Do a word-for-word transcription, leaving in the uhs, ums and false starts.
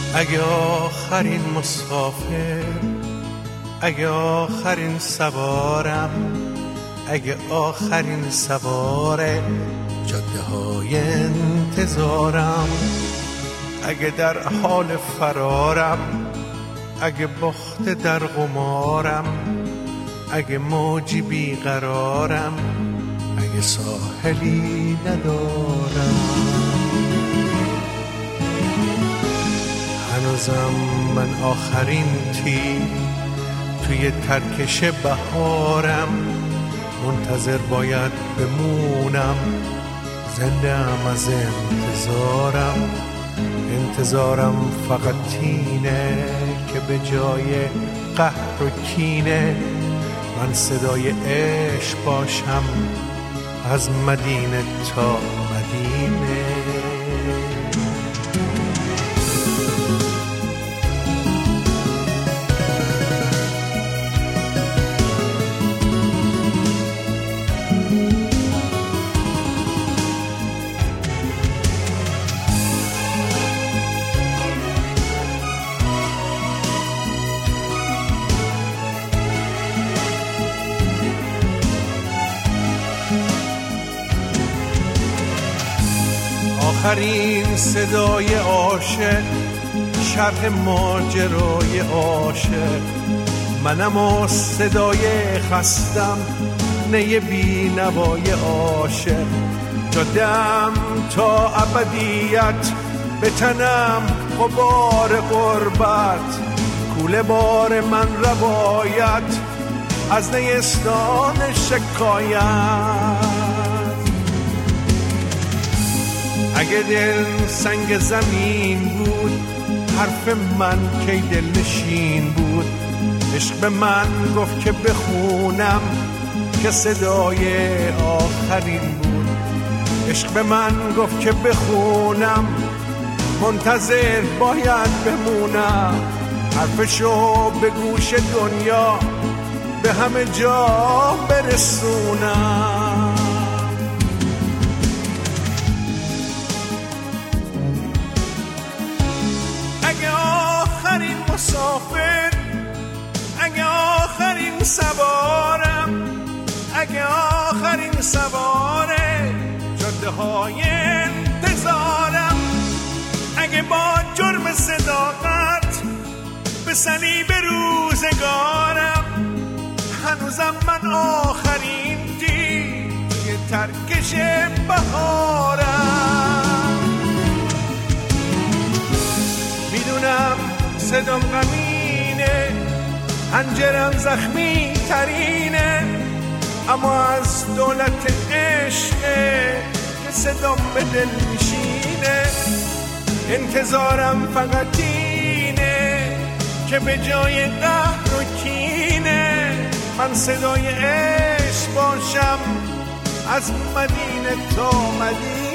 اگه آخرین مسافر، اگه آخرین سوارم، اگه آخرین سواره جاده های انتظارم، اگه در حال فرارم، اگه باخته در قمارم، اگه موجی بیقرارم، اگه ساحلی ندارم، هنوزم من آخرین تیر توی ترکش بهارم، منتظر باید بمونم، زنده ام از انتظارم، انتظارم فقط اینه که به جای قهر و کینه من صدای عشق باشم از مدینه تا مدینه. آخرین صدای عاشق، شرح ماجرای عاشق، منم و صدای خستم، نی بی نوای عاشق، جادم تا ابدیت به تنم غبار غربت، کوله بار من روایت از نیستان شکایت. اگه دل سنگ زمین بود، حرف من کی دل نشین بود، عشق به من گفت که بخونم که صدای آخرین بود، عشق به من گفت که بخونم منتظر باید بمونم، حرفشو به گوش دنیا به همه جا برسونم. اگه آخرین مسافر، اگه آخرین سوارم، اگه آخرین سواره جاده های انتظارم، اگه با جرم صداقت به صلیب روزگارم، هنوزم من آخرین تیر توی ترکش بهارم. میدونم صدام غمینه، حنجرم زخمی ترینه، اما از دولت عشقه که صدام به دل میشینه، انتظارم فقط اینه که به جای قهر و کینه من صدای عشق باشم از مدینه تا مدینه.